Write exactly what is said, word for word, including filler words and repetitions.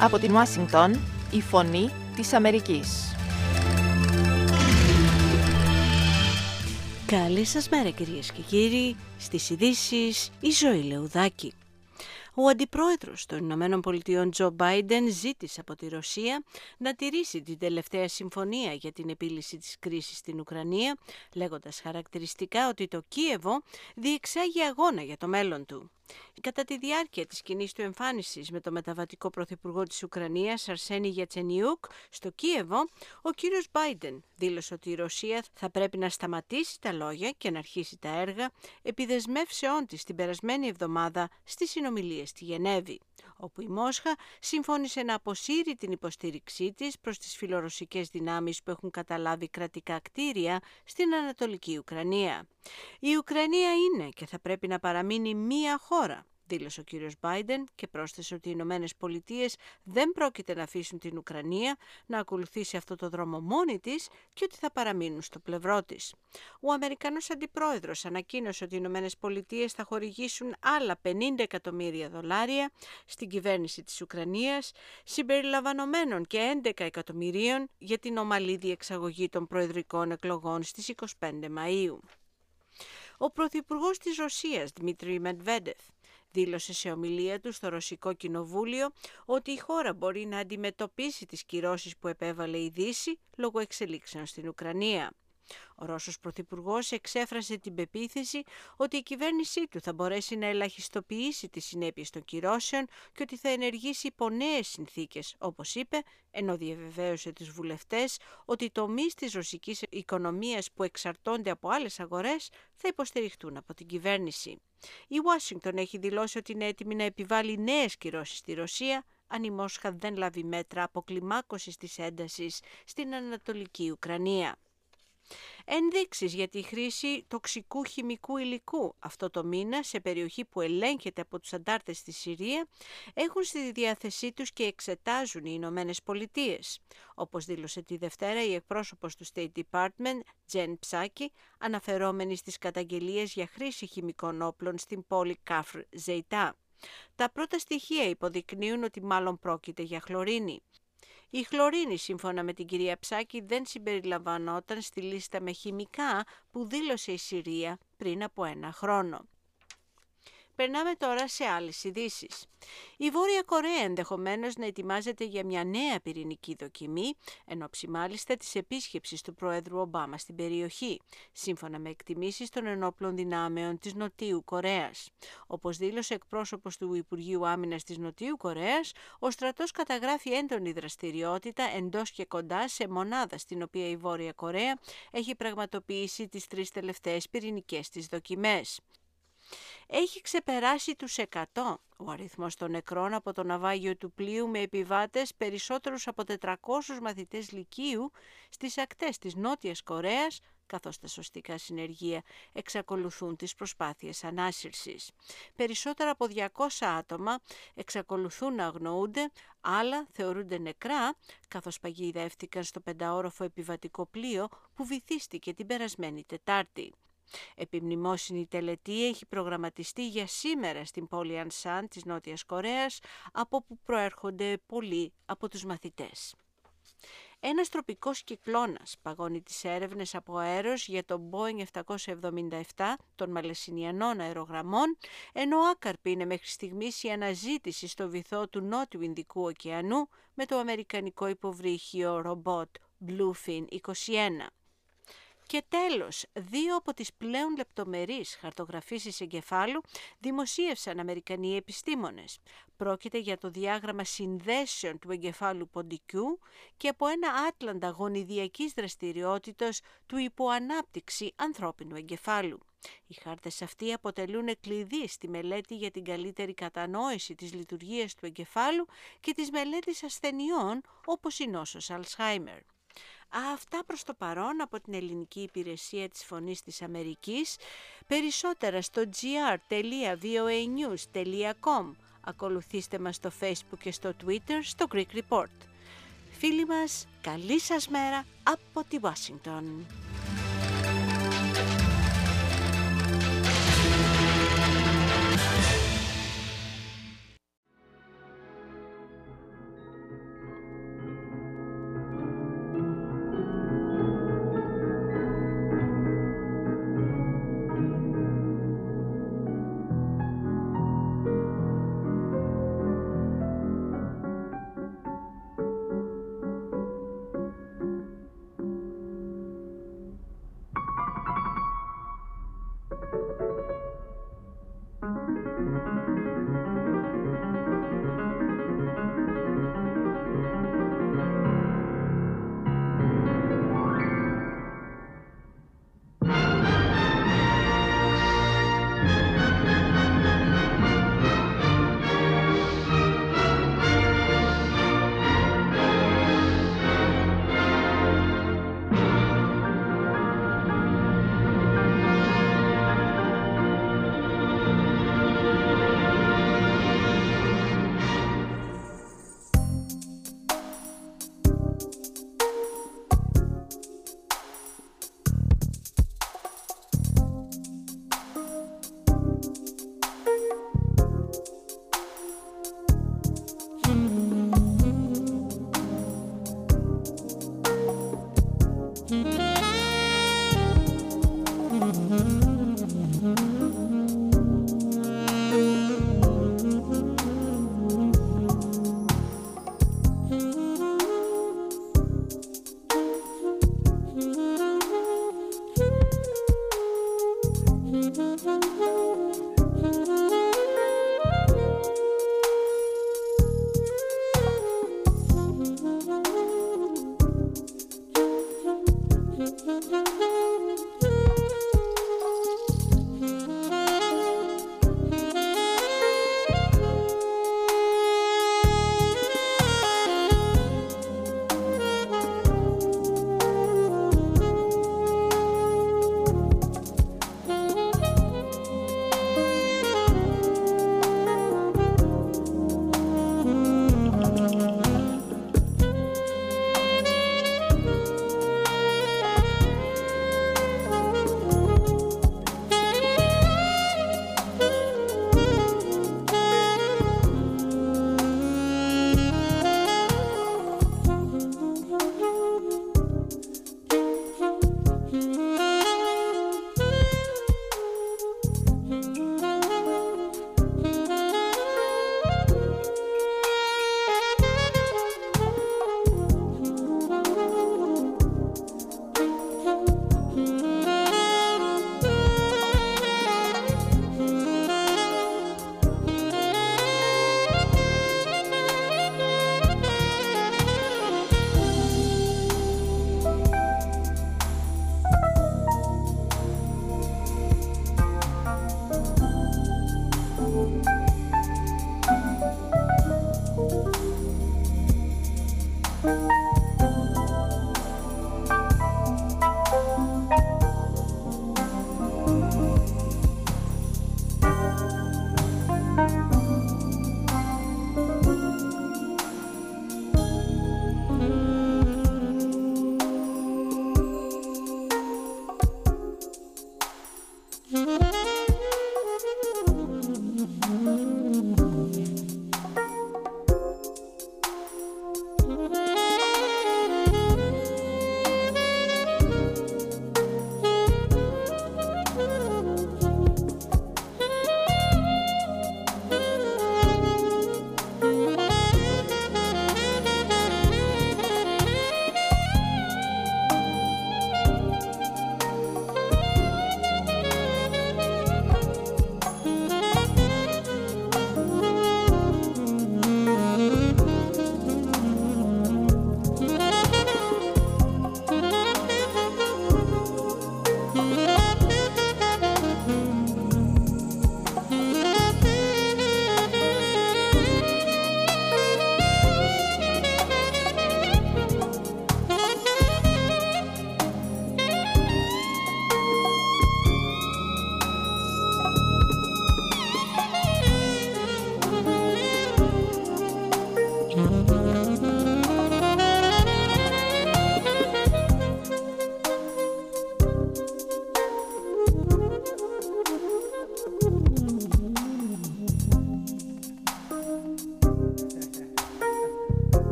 Από την Ουάσιγκτον, η φωνή της Αμερικής. Καλή σας μέρα κυρίες και κύριοι, στις ειδήσεις η Ζωή Λεουδάκη. Ο αντιπρόεδρος των Ηνωμένων Πολιτειών Τζο Μπάιντεν ζήτησε από τη Ρωσία να τηρήσει την τελευταία συμφωνία για την επίλυση της κρίσης στην Ουκρανία, λέγοντας χαρακτηριστικά ότι το Κίεβο διεξάγει αγώνα για το μέλλον του. Κατά τη διάρκεια της κοινής του εμφάνισης με το μεταβατικό πρωθυπουργό της Ουκρανίας, Αρσένη Γιατσενιούκ, στο Κίεβο, ο κύριος Μπάιντεν δήλωσε ότι η Ρωσία θα πρέπει να σταματήσει τα λόγια και να αρχίσει τα έργα, επί δεσμεύσεών της την περασμένη εβδομάδα στις συνομιλίες στη Γενέβη, όπου η Μόσχα συμφώνησε να αποσύρει την υποστήριξή της προς τις φιλορωσικές δυνάμεις που έχουν καταλάβει κρατικά κτίρια στην Ανατολική Ουκρανία. Η Ουκρανία είναι και θα πρέπει να παραμείνει μία χώρα, δήλωσε ο κύριος Μπάιντεν και πρόσθεσε ότι οι Ηνωμένες Πολιτείες δεν πρόκειται να αφήσουν την Ουκρανία να ακολουθήσει αυτό το δρόμο μόνη της και ότι θα παραμείνουν στο πλευρό της. Ο Αμερικανός Αντιπρόεδρος ανακοίνωσε ότι οι Ηνωμένες Πολιτείες θα χορηγήσουν άλλα πενήντα εκατομμύρια δολάρια στην κυβέρνηση της Ουκρανίας, συμπεριλαμβανομένων και έντεκα εκατομμυρίων για την ομαλή διεξαγωγή των προεδρικών εκλογών στις είκοσι πέντε Μαΐου. Ο Πρωθυπουργός της Ρωσίας, Δημήτρη Μετβέντεφ, δήλωσε σε ομιλία του στο Ρωσικό Κοινοβούλιο ότι η χώρα μπορεί να αντιμετωπίσει τις κυρώσεις που επέβαλε η Δύση λόγω εξελίξεων στην Ουκρανία. Ο Ρώσος Πρωθυπουργός εξέφρασε την πεποίθηση ότι η κυβέρνησή του θα μπορέσει να ελαχιστοποιήσει τις συνέπειες των κυρώσεων και ότι θα ενεργήσει υπό νέες συνθήκες, όπως είπε, ενώ διαβεβαίωσε τους βουλευτές ότι οι τομείς της ρωσικής οικονομίας που εξαρτώνται από άλλες αγορές θα υποστηριχτούν από την κυβέρνηση. Η Ουάσιγκτον έχει δηλώσει ότι είναι έτοιμη να επιβάλλει νέες κυρώσεις στη Ρωσία αν η Μόσχα δεν λάβει μέτρα αποκλιμάκωσης της έντασης στην Ανατολική Ουκρανία. Ενδείξεις για τη χρήση τοξικού χημικού υλικού αυτό το μήνα σε περιοχή που ελέγχεται από τους αντάρτες στη Συρία έχουν στη διάθεσή τους και εξετάζουν οι Ηνωμένες Πολιτείες. Όπως δήλωσε τη Δευτέρα η εκπρόσωπος του State Department, Τζεν Ψάκη, αναφερόμενη στις καταγγελίες για χρήση χημικών όπλων στην πόλη Καφρ Ζεϊτά. Τα πρώτα στοιχεία υποδεικνύουν ότι μάλλον πρόκειται για χλωρίνη. Η χλωρίνη, σύμφωνα με την κυρία Ψάκη, δεν συμπεριλαμβανόταν στη λίστα με χημικά που δήλωσε η Συρία πριν από ένα χρόνο. Περνάμε τώρα σε άλλες ειδήσεις. Η Βόρεια Κορέα ενδεχομένως να ετοιμάζεται για μια νέα πυρηνική δοκιμή, εν ώψη μάλιστα της επίσκεψης του Προέδρου Ομπάμα στην περιοχή, σύμφωνα με εκτιμήσεις των ενόπλων δυνάμεων της Νοτιού Κορέας. Όπως δήλωσε εκπρόσωπος του Υπουργείου Άμυνας της Νοτιού Κορέας, ο στρατός καταγράφει έντονη δραστηριότητα εντός και κοντά σε μονάδα στην οποία η Βόρεια Κορέα έχει πραγματοποιήσει τις τρεις τελευταίες πυρηνικές της δοκιμές. Έχει ξεπεράσει τους εκατό ο αριθμός των νεκρών από το ναυάγιο του πλοίου με επιβάτες περισσότερους από τετρακόσιους μαθητές λυκείου στις ακτές της Νότιας Κορέας, καθώς τα σωστικά συνεργεία εξακολουθούν τις προσπάθειες ανάσυρσης. Περισσότερα από διακόσια άτομα εξακολουθούν να αγνοούνται, άλλα θεωρούνται νεκρά, καθώς παγιδεύτηκαν στο πενταόροφο επιβατικό πλοίο που βυθίστηκε την περασμένη Τετάρτη. Επιμνημόσυνη τελετή έχει προγραμματιστεί για σήμερα στην πόλη Ανσάν της Νότιας Κορέας, από όπου προέρχονται πολλοί από τους μαθητές. Ένας τροπικός κυκλώνας παγώνει τις έρευνες από αέρος για το Boeing επτακόσια εβδομήντα επτά των μαλαισινιανών αερογραμμών, ενώ άκαρπη είναι μέχρι στιγμής η αναζήτηση στο βυθό του Νότιου Ινδικού ωκεανού με το αμερικανικό υποβρύχιο ρομπότ Bluefin είκοσι ένα. Και τέλος, δύο από τις πλέον λεπτομερείς χαρτογραφήσεις εγκεφάλου δημοσίευσαν Αμερικανοί επιστήμονες. Πρόκειται για το διάγραμμα συνδέσεων του εγκεφάλου ποντικού και από ένα άτλαντα γονιδιακής δραστηριότητας του υποανάπτυξη ανθρώπινου εγκεφάλου. Οι χάρτες αυτοί αποτελούν κλειδί στη μελέτη για την καλύτερη κατανόηση της λειτουργίας του εγκεφάλου και της μελέτης ασθενειών όπως η νόσος Αλσχάιμερ. Αυτά προς το παρόν από την ελληνική υπηρεσία της Φωνής της Αμερικής. Περισσότερα στο τζι αρ τελεία βι ο έι νιους τελεία κομ. Ακολουθήστε μας στο Facebook και στο Twitter στο Greek Report. Φίλοι μας, καλή σας μέρα από τη Ουάσιγκτον.